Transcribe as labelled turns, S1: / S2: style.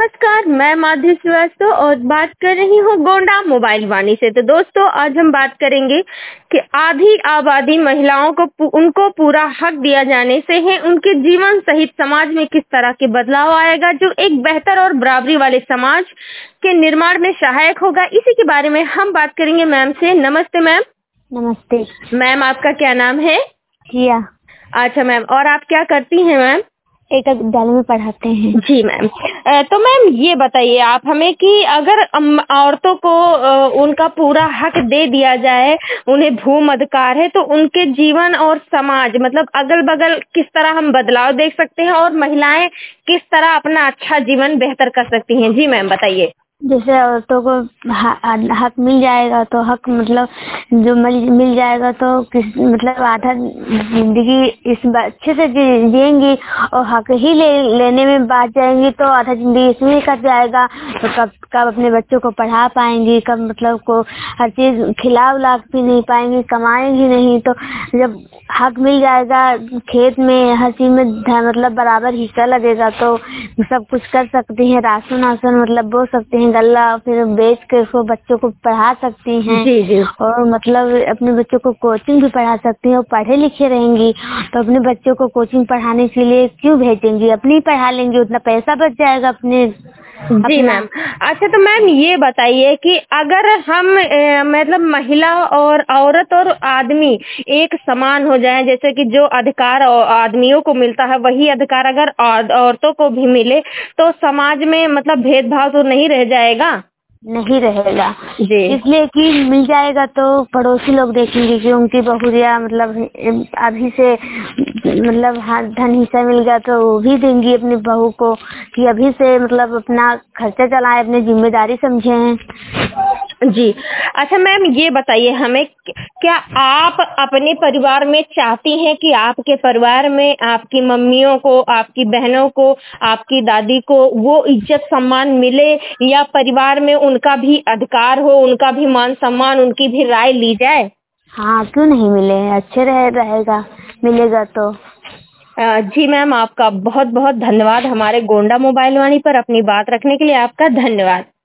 S1: नमस्कार, मैं माधुरी श्रीवास्तव और बात कर रही हूँ गोंडा मोबाइल वाणी से। तो दोस्तों, आज हम बात करेंगे कि आधी आबादी महिलाओं को उनको पूरा हक दिया जाने से है उनके जीवन सहित समाज में किस तरह के बदलाव आएगा जो एक बेहतर और बराबरी वाले समाज के निर्माण में सहायक होगा। इसी के बारे में हम बात करेंगे मैम से। नमस्ते मैम।
S2: नमस्ते
S1: मैम, आपका क्या नाम है?
S2: किया।
S1: अच्छा मैम, और आप क्या करती हैं मैम?
S2: एक विद्यालय में पढ़ाते हैं।
S1: जी मैम। तो मैम ये बताइए आप हमें कि अगर औरतों को उनका पूरा हक दे दिया जाए, उन्हें भूमि अधिकार है, तो उनके जीवन और समाज मतलब अगल बगल किस तरह हम बदलाव देख सकते हैं और महिलाएं किस तरह अपना अच्छा जीवन बेहतर कर सकती हैं। जी मैम, बताइए।
S2: जैसे औरतों को हक मिल जाएगा तो हक मतलब जो मिल जाएगा तो मतलब आधा जिंदगी अच्छे से जिएंगी और हक ही लेने में बात जाएंगी तो आधा जिंदगी इसमें ही कट जाएगा। तो कब अपने बच्चों को पढ़ा पाएंगी, कब मतलब को हर चीज खिला उला भी नहीं पाएंगी, कमाएंगी नहीं। तो जब हक मिल जाएगा, खेत में हर चीज में मतलब बराबर हिस्सा लगेगा तो सब कुछ कर सकती हैं। राशन मतलब बो सकते हैं, गल्ला फिर बेच के उसको बच्चों को पढ़ा सकती हैं।
S1: जी जी।
S2: और मतलब अपने बच्चों को कोचिंग भी पढ़ा सकती हैं और पढ़े लिखे रहेंगी तो अपने बच्चों को कोचिंग पढ़ाने के लिए क्यों भेजेंगी, अपनी पढ़ा लेंगी, उतना पैसा बच जाएगा अपने।
S1: जी मैम। अच्छा, तो मैम ये बताइए कि अगर हम मतलब महिला और औरत और आदमी एक समान हो जाए, जैसे कि जो अधिकार आदमियों को मिलता है वही अधिकार अगर औरतों को भी मिले तो समाज में मतलब भेदभाव तो नहीं रह जाएगा?
S2: नहीं रहेगा
S1: जी।
S2: इसलिए कि मिल जाएगा तो पड़ोसी लोग देखेंगे कि उनकी बहुरिया मतलब अभी से मतलब धन हिस्सा मिल गया तो वो भी देंगी अपनी बहू को कि अभी से मतलब अपना खर्चा चलाए, अपनी जिम्मेदारी समझें।
S1: जी। अच्छा मैम, ये बताइए हमें क्या आप अपने परिवार में चाहती हैं कि आपके परिवार में आपकी मम्मियों को, आपकी बहनों को, आपकी दादी को वो इज्जत सम्मान मिले, या परिवार में उनका भी अधिकार हो, उनका भी मान सम्मान, उनकी भी राय ली जाए?
S2: हाँ, क्यों नहीं मिले, अच्छे रहेगा मिलेगा तो।
S1: जी मैम, आपका बहुत बहुत धन्यवाद हमारे गोंडा मोबाइल वाणी पर अपनी बात रखने के लिए। आपका धन्यवाद।